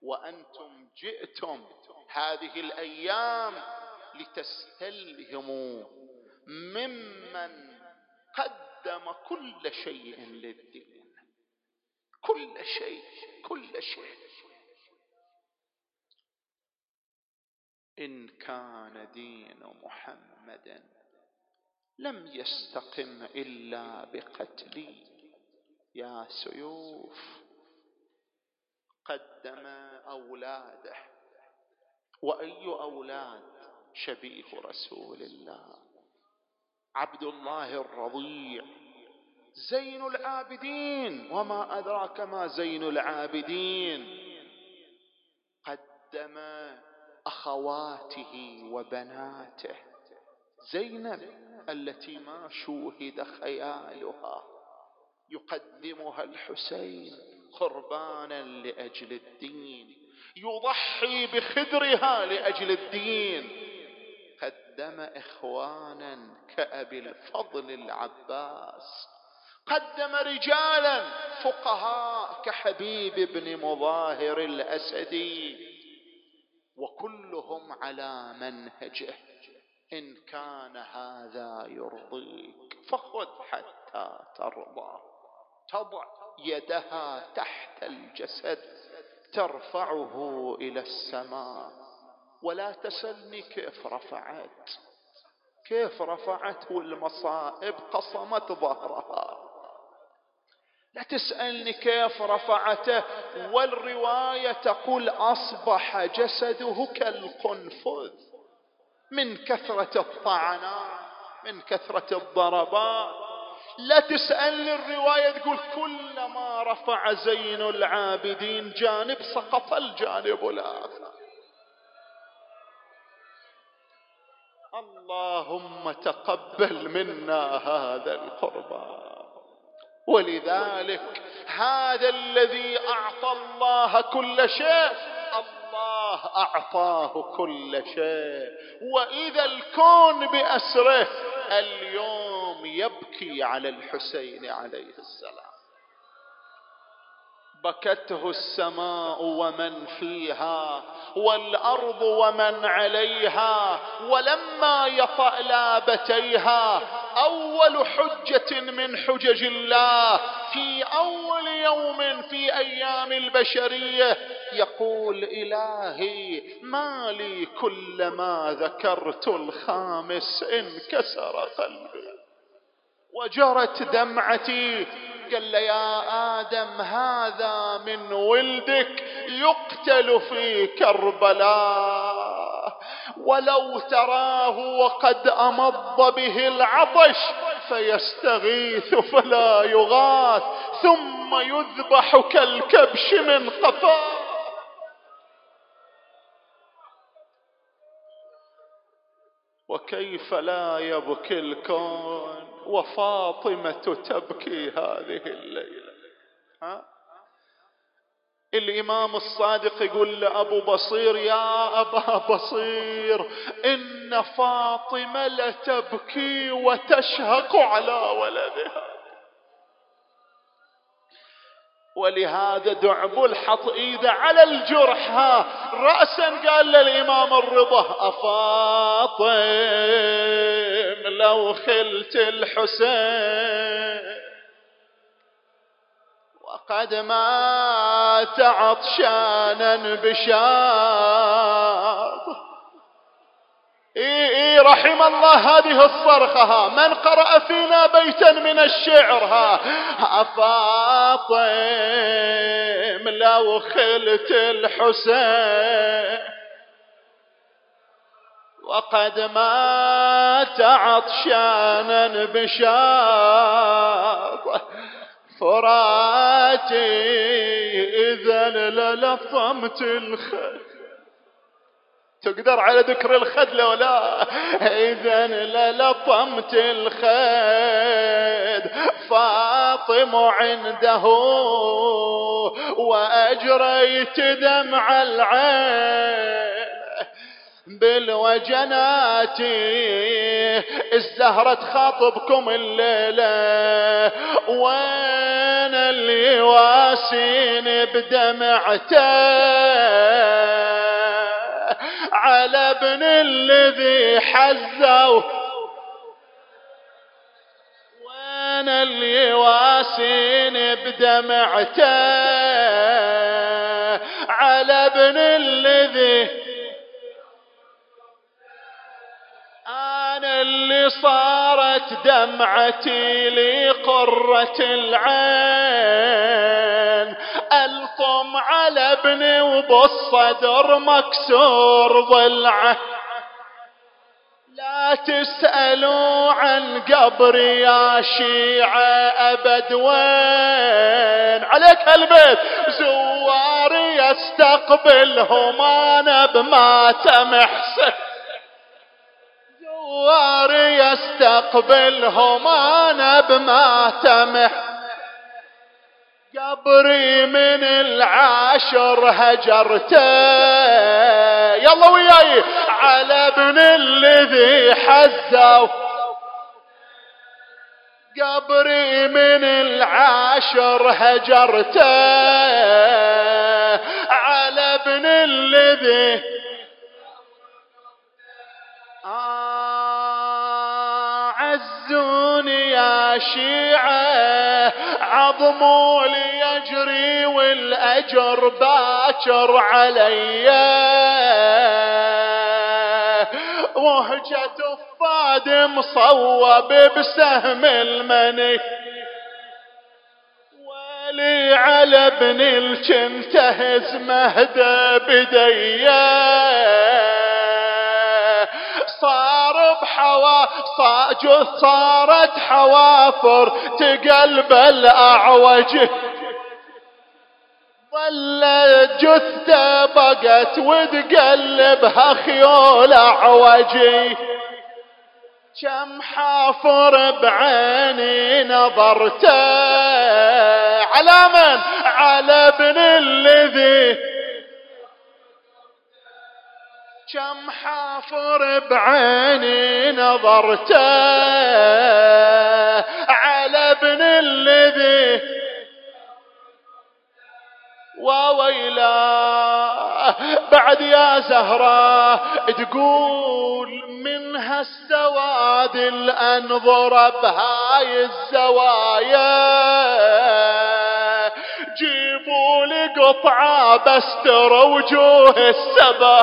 وأنتم جئتم هذه الأيام لتستلهموا ممن قدم كل شيء للدين، كل شيء كل شيء. إن كان دين محمد لم يستقم إلا بقتلي يا سيوف. قدم أولاده، وأي أولاد؟ شبيه رسول الله عبد الله الرضيع زين العابدين، وما أدراك ما زين العابدين. قدم أخواته وبناته، زينب التي ما شوهد خيالها يقدمها الحسين قربانا لأجل الدين، يضحي بخدرها لأجل الدين. قدم إخوانا كأبي الفضل العباس، قدم رجالا فقهاء كحبيب بن مظاهر الأسدي، وكلهم على منهجه. إن كان هذا يرضيك فخذ حتى ترضى. تضع يدها تحت الجسد ترفعه إلى السماء، ولا تسألني كيف رفعت، كيف رفعت والمصائب قصمت ظهرها. لا تسألني كيف رفعته، والرواية تقول أصبح جسده كالقنفذ من كثرة الطعنات، من كثرة الضربات. لا تسألني الرواية تقول كلما رفع زين العابدين جانب سقط الجانب الآخر. اللهم تقبل منا هذا القربان. ولذلك هذا الذي أعطى الله كل شيء، الله أعطاه كل شيء. وإذا الكون بأسره اليوم يبكي على الحسين عليه السلام. بكته السماء ومن فيها والأرض ومن عليها، ولما يطأ لابتيها. أول حجة من حجج الله في أول يوم في أيام البشرية يقول إلهي ما لي كلما ذكرت الخامس انكسر قلبي وجرت دمعتي. قال له يا آدم هذا من ولدك يقتل في كربلاء، ولو تراه وقد أمض به العطش فيستغيث فلا يغاث، ثم يذبح كالكبش من قفاه. وكيف لا يبكي الكون وفاطمة تبكي هذه الليلة؟ الإمام الصادق يقول لأبو بصير يا أبا بصير إن فاطمة لتبكي وتشهق على ولدها. ولهذا دعبل حط ايده على الجرح رأسا قال للإمام الرضا أفاطم لو خلت الحسين وقد مات عطشانا بشاط. رحم الله هذه الصرخة، من قرأ فينا بيتا من الشعر أفاطم لو خلت الحسين وقد مات عطشانا بشاط فراتي إذن للطمت الخد. تقدر على ذكر الخد لو لا؟ إذن للطمت الخد فاطم عنده وأجريت دمع العين بالوجنات. الزهرة تخاطبكم الليلة وين اللي واسين بدمعته على ابن الذي حزوا، وين اللي يواسين بدمعته على ابن الذي، أنا اللي صارت دمعتي لي قرة العين، ألطم على ابني وبالصدر مكسور ضلعه. لا تسألوا عن قبري يا شيعة أبد، وين عليك البيت زواري يستقبلهم أنا بماتم حسين، زواري يستقبلهم أنا بماتم، قبري من العاشر هجرته، يلا وياي على ابن الذي حزوا، قبري من العاشر هجرته على ابن الذي عزوني يا شيعة، عظموا لي يجري والأجر باكر علي، وهجة الصاد مصوب بسهم المني، ولي على ابن الكنتهز مهدى بديا، صارت حوافر تقلب الأعوج، ظلت جثة بقت وتقلبها خيول أعوجي، كم حافر بعيني نظرته على من؟ على ابن الذي، كم حافر بعيني نظرته على ابن الذي، وويلاه بعد يا زهرة تقول منها السواد الأنظر بهاي الزوايا، جيبوا لي قطعة بستر وجوه السبا،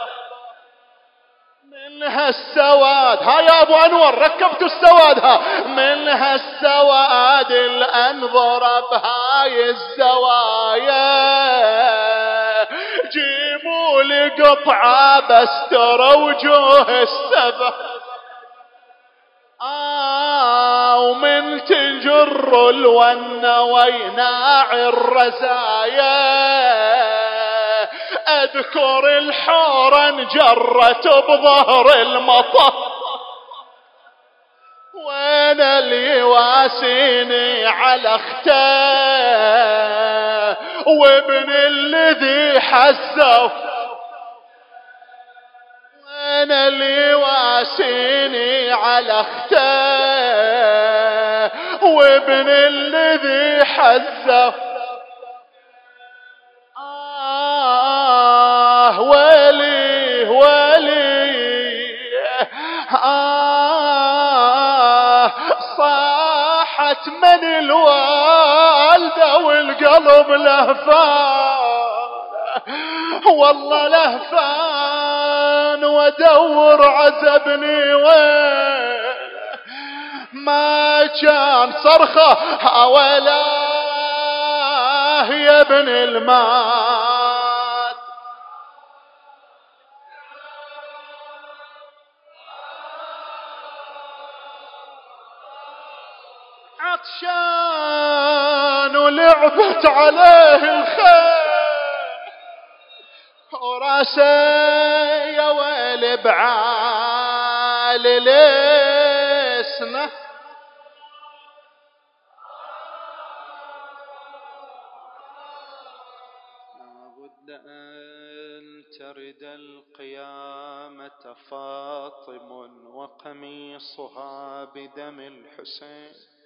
منها السواد، ها يا ابو انور ركبتوا السواد، ها منها السواد الانظر بهاي الزوايا، جيبوا لي قطعه بستر وجوه السبع، ومن تجر الونه ويناعي الرزايا، اذكر الحورة انجرت بظهر المطر، وين اللي يواسيني على اختاه وابن الذي حزوا، وين اللي يواسيني على اختاه وابن الذي حزوا، ويلي ويلي صاحت من الوالدة والقلب لهفان، والله لهفان وادور عزبني وين ما كان صرخة ولا يا ابن المات، عطشان ولعبت عليه الخيل، وراسه يا ويل بعالي لسنه، لابد أن ترد القيامة فاطم وقميصها بدم الحسين.